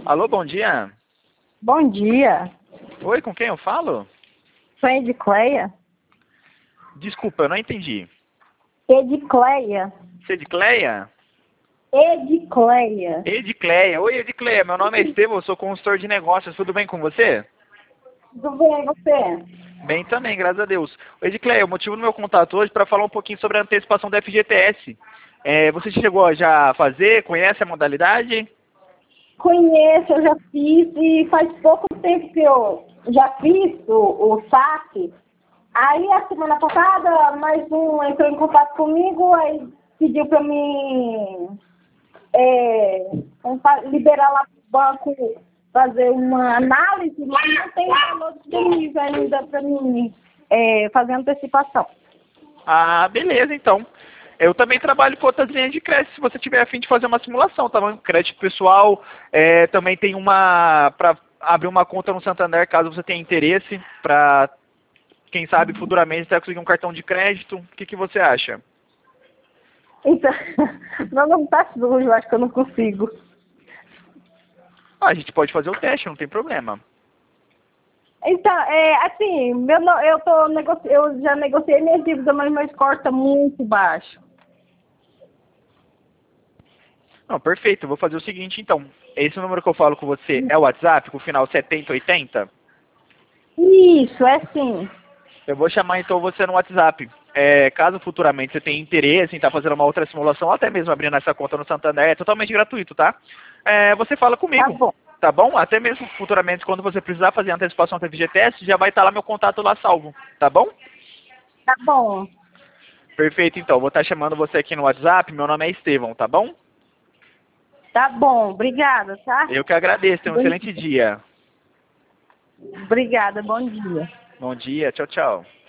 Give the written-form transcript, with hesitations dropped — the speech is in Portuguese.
Alô, bom dia. Bom dia. Oi, com quem eu falo? Sou Edicleia. Desculpa, eu não entendi. Edicleia. Você é de Cleia? Edicleia. Edicleia. Oi, Edicleia. Meu nome é Estevão, eu sou consultor de negócios. Tudo bem com você? Tudo bem, você? Bem também, graças a Deus. Oi, Edicleia, o motivo do meu contato hoje é para falar um pouquinho sobre a antecipação da FGTS. Você chegou já a fazer? Conhece a modalidade? Conheço, eu já fiz e faz pouco tempo que eu já fiz o saque. Aí, a semana passada, mais um entrou em contato comigo, aí pediu para mim liberar lá para o banco, fazer uma análise, mas não tem valor disponível ainda para mim fazer antecipação. Ah, beleza, então. Eu também trabalho com outras linhas de crédito, se você tiver a fim de fazer uma simulação, tá bom? Crédito pessoal, também tem uma para abrir uma conta no Santander, caso você tenha interesse, para, quem sabe, futuramente até conseguir um cartão de crédito. O que você acha? Então, não tá sujo, acho que eu não consigo. Ah, a gente pode fazer o teste, não tem problema. Então, assim, eu já negociei minhas dívidas, mas meu score está muito baixo. Não, perfeito, eu vou fazer o seguinte, então. Esse número que eu falo com você é o WhatsApp, com o final 7080? Isso, é sim. Eu vou chamar então você no WhatsApp. Caso futuramente você tenha interesse em estar fazendo uma outra simulação, ou até mesmo abrindo essa conta no Santander, é totalmente gratuito, tá? Você fala Tá comigo, bom. tá bom? Até mesmo futuramente, quando você precisar fazer a antecipação da FGTS, já vai estar lá meu contato lá salvo, tá bom? Tá bom. Perfeito, então. Vou estar chamando você aqui no WhatsApp. Meu nome é Estevão, tá bom? Tá bom. Obrigada, tá? Eu que agradeço. Tenha um excelente dia. Obrigada, bom dia. Bom dia. Tchau, tchau.